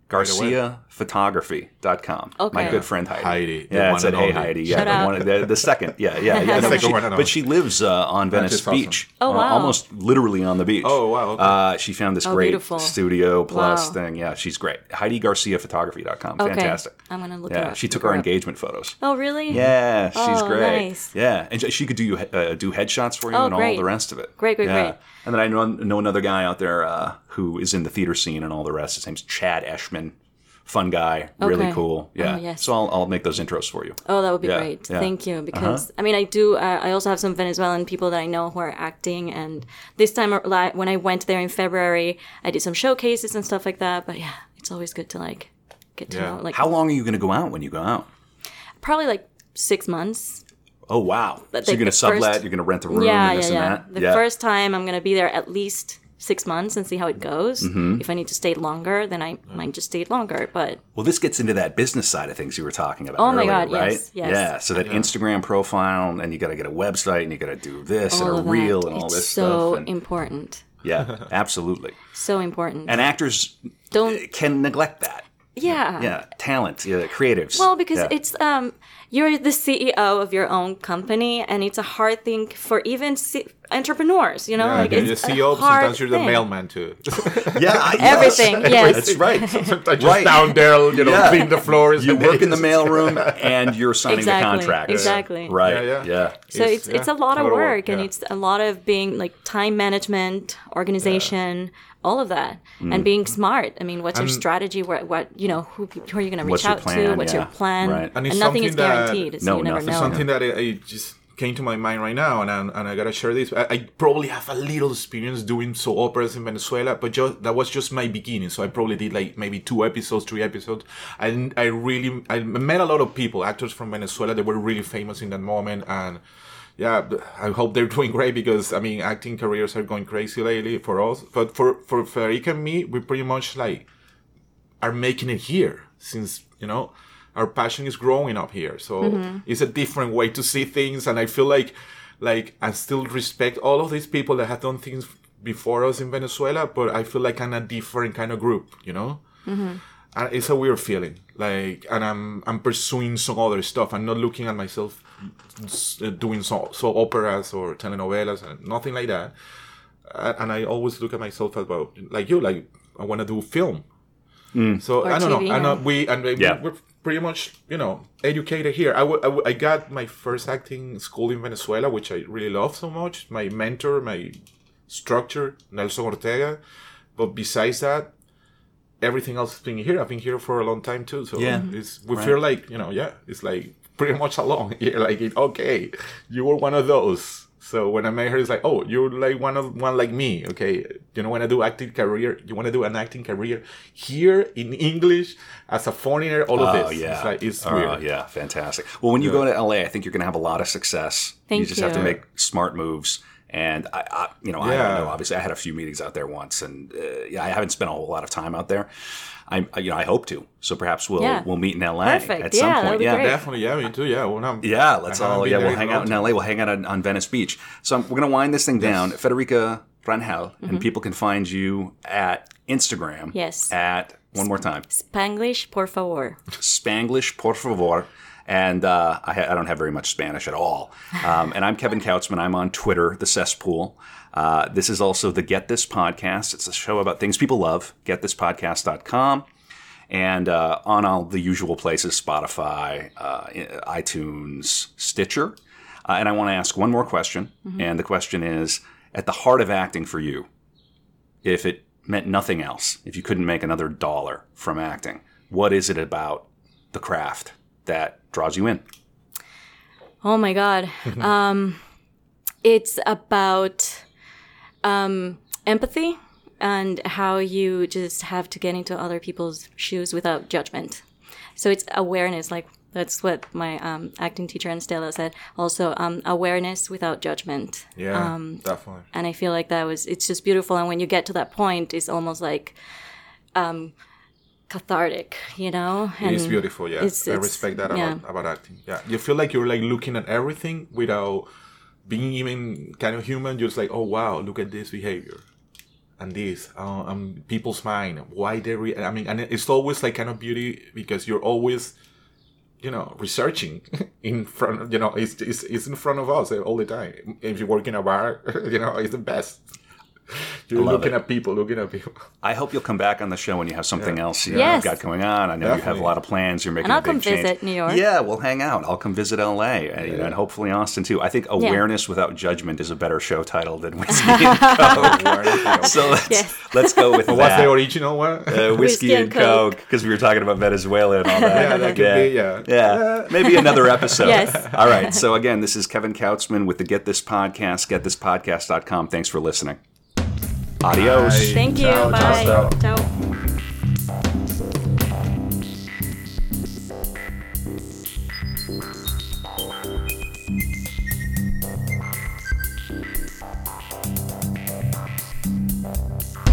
GarciaPhotography.com. Okay. My good friend Heidi. Heidi, the Yeah, one it said, and hey, only. Heidi. Shout Yeah, out. the second. Yeah. The second one and But only. she lives on Venice just awesome. Beach. Oh, wow. Almost literally on the beach. Oh, wow, okay. She found this Oh, great beautiful. studio plus Wow. thing. Yeah, she's great. HeidiGarciaPhotography.com. Okay. Fantastic. I'm going to look her Yeah, up. she took Look our her up. engagement photos. Oh, really? Yeah, she's Oh, great. nice. Yeah, and she could do headshots for you Oh, and all great. the rest of it. Great. And then I know another guy out there who is in the theater scene and all the rest. His name's Chad Eschman. Fun guy, really Okay. cool. Yeah. Oh, yes. So I'll make those intros for you. Oh, that would be Yeah, great. yeah. Thank you. Because, I mean, I also have some Venezuelan people that I know who are acting. And this time, when I went there in February, I did some showcases and stuff like that. But yeah, it's always good to get to Yeah. know. How long are you going to go out when you go out? Probably 6 months. Oh, wow. But So you're going to sublet, first- you're going to rent a room Yeah. and this and that? The first time I'm going to be there at least 6 months and see how it goes. Mm-hmm. If I need to stay longer, then I might just stay longer. But Well, this gets into that business side of things you were talking about Oh my earlier, God, right? yes. Yeah, so that Instagram profile, and you got to get a website, and you got to do this and all a of that, reel and all it's this so stuff. And, important. yeah, absolutely. So important. And actors Don't. can neglect that. Yeah. Yeah, talent, creatives. Well, because Yeah. it's you're the CEO of your own company, and it's a hard thing for even entrepreneurs. You know, Yeah, you're the it's CEO, a hard sometimes you're the thing. mailman too. yes. Everything, yes. That's right. Sometimes just Right. down there, Yeah. clean the floors. You work in the mailroom and you're signing Exactly, the contract. exactly. Right. Yeah. So it's a lot of work, and yeah. it's a lot of being time management, organization, all of that, and being smart. I mean, what's your strategy? Who are you going to What's reach your out plan? to? What's Yeah. your plan? Right. And And, it's nothing is something that- guaranteed. So No, you never nothing. know. Something that I just came to my mind right now, and I gotta share this. I probably have a little experience doing soap operas in Venezuela, but that was just my beginning. So I probably did maybe 2 episodes, 3 episodes. And I met a lot of people, actors from Venezuela that were really famous in that moment. And yeah, I hope they're doing great because acting careers are going crazy lately for us. But for Federica and me, we pretty much are making it here since our passion is growing up here. So it's a different way to see things, and I feel like I still respect all of these people that have done things before us in Venezuela, but I feel like I'm a different kind of group, And it's a weird feeling. And I'm pursuing some other stuff. I'm not looking at myself doing so operas or telenovelas and nothing like that. And I always look at myself about I want to do film. So Or I don't TV, know. yeah. We're pretty much educated here. I got my first acting school in Venezuela, which I really love so much. My mentor, my structure, Nelson Ortega. But besides that, everything else has been here. I've been here for a long time too. So Yeah. we feel like it's pretty much alone here. Okay, you were one of those. So when I met her, it's oh, you're one like me, okay? You don't want to do acting career. You want to do an acting career here in English as a foreigner. All of this, Yeah. it's weird. Yeah, fantastic. Well, when you go to LA, I think you're going to have a lot of success. Thank you just have to you. make smart moves. And I don't know. Obviously, I had a few meetings out there once, and I haven't spent a whole lot of time out there. I hope to. So perhaps we'll meet in LA Perfect. at some Yeah, point. that'd be Yeah, great. Definitely, yeah, me too. Yeah, let's we'll hang out in LA. We'll hang out on Venice Beach. So we're going to wind this thing down. Federica Rangel, and people can find you at Instagram. Yes. At one more time. Spanglish, por favor. Spanglish, por favor. And I don't have very much Spanish at all. And I'm Kevin Kautzman. I'm on Twitter, The Cesspool. This is also the Get This Podcast. It's a show about things people love. GetThisPodcast.com. And on all the usual places, Spotify, iTunes, Stitcher. And I want to ask one more question. And the question is, at the heart of acting for you, if it meant nothing else, if you couldn't make another dollar from acting, what is it about the craft that draws you in? Oh my God. It's about empathy and how you just have to get into other people's shoes without judgment. So it's awareness, that's what my acting teacher Stella said. Also, awareness without judgment. Yeah, definitely. And I feel like it's just beautiful. And when you get to that point, it's almost like cathartic, And It's beautiful, yeah. I respect that about acting. Yeah, you feel like you're looking at everything without being even kind of human. Just oh wow, look at this behavior. and this, people's mind, why they I mean, and it's always like kind of beauty because you're always, researching in front, it's in front of us all the time. If you work in a bar, it's the best. You're looking at people. I hope you'll come back on the show when you have something else you've Yes. got going on. I know you have a lot of plans. You're making And I'll a big come change. visit New York. Yeah, we'll hang out. I'll come visit LA and hopefully Austin too. I think Awareness Without Judgment is a better show title than Whiskey and Coke. So let's go with that. What's the original one? Whiskey and Coke, because we were talking about Venezuela and all that. Yeah, that could be, Yeah, maybe another episode. Yes. All right. So again, this is Kevin Kautzman with the Get This Podcast, getthispodcast.com. Thanks for listening. Adios. Bye. Thank you. Ciao, Bye. ciao, ciao. Ciao.